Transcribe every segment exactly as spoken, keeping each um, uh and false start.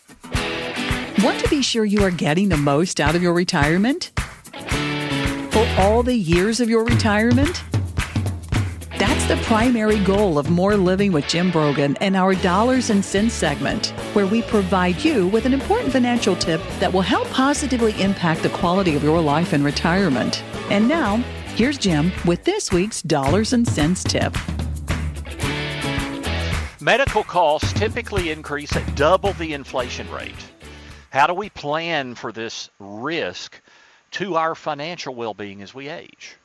Want to be sure you are getting the most out of your retirement? For all the years of your retirement? That's the primary goal of More Living with Jim Brogan and our Dollars and Cents segment, where we provide you with an important financial tip that will help positively impact the quality of your life in retirement. And now, here's Jim with this week's Dollars and Cents tip. Medical costs typically increase at double the inflation rate. How do we plan for this risk to our financial well-being as we age?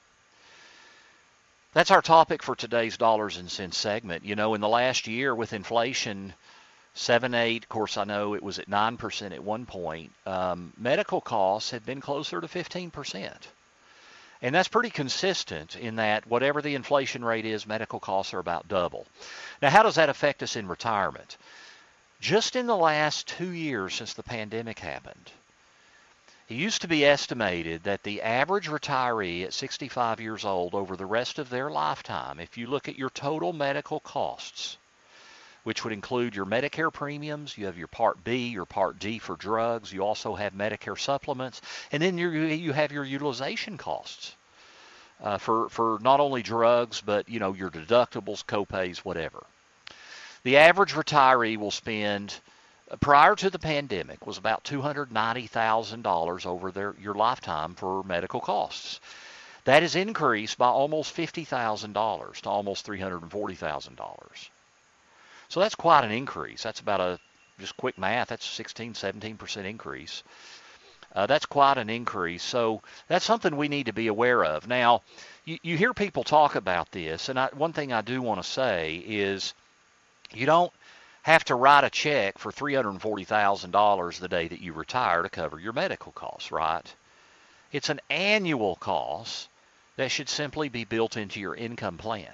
That's our topic for today's Dollars and Cents segment. You know, in the last year with inflation, seven, eight, of course I know it was at nine percent at one point, um, medical costs have been closer to fifteen percent. And that's pretty consistent in that whatever the inflation rate is, medical costs are about double. Now, how does that affect us in retirement? Just in the last two years since the pandemic happened, it used to be estimated that the average retiree at sixty-five years old over the rest of their lifetime, if you look at your total medical costs, which would include your Medicare premiums, you have your Part B, your Part D for drugs, you also have Medicare supplements, and then you you have your utilization costs uh, for, for not only drugs, but you know your deductibles, copays, whatever. The average retiree will spend, prior to the pandemic, was about two hundred ninety thousand dollars over their your lifetime for medical costs. That has increased by almost fifty thousand dollars to almost three hundred forty thousand dollars. So that's quite an increase. That's about a, just quick math, that's a sixteen, seventeen percent increase. Uh, that's quite an increase. So that's something we need to be aware of. Now, you, you hear people talk about this, and I, one thing I do want to say is you don't have to write a check for three hundred forty thousand dollars the day that you retire to cover your medical costs, right? It's an annual cost that should simply be built into your income plan.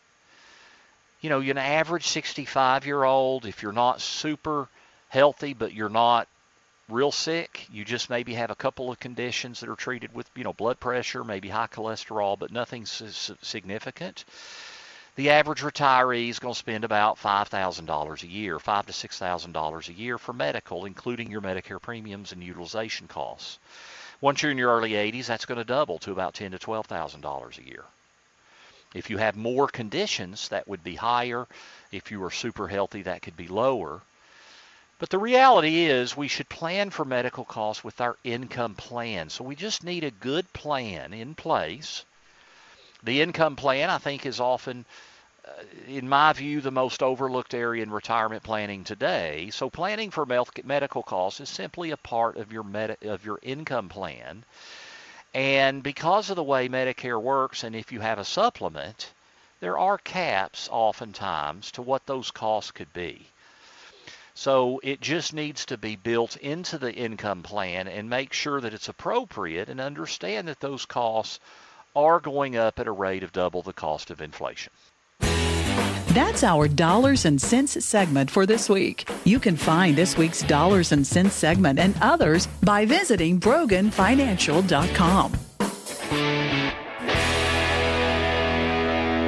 You know, an average sixty-five-year-old, if you're not super healthy, but you're not real sick, you just maybe have a couple of conditions that are treated with, you know, blood pressure, maybe high cholesterol, but nothing significant. The average retiree is going to spend about five thousand dollars a year, five thousand to six thousand dollars a year for medical, including your Medicare premiums and utilization costs. Once you're in your early eighties, that's going to double to about ten thousand to twelve thousand dollars a year. If you have more conditions, that would be higher. If you are super healthy, that could be lower. But the reality is we should plan for medical costs with our income plan. So we just need a good plan in place. The income plan, I think, is often, uh, in my view, the most overlooked area in retirement planning today. So planning for medical costs is simply a part of your med- of your income plan. And because of the way Medicare works, and if you have a supplement, there are caps oftentimes to what those costs could be. So it just needs to be built into the income plan and make sure that it's appropriate and understand that those costs are going up at a rate of double the cost of inflation. That's our Dollars and Cents segment for this week. You can find this week's Dollars and Cents segment and others by visiting Brogan Financial dot com.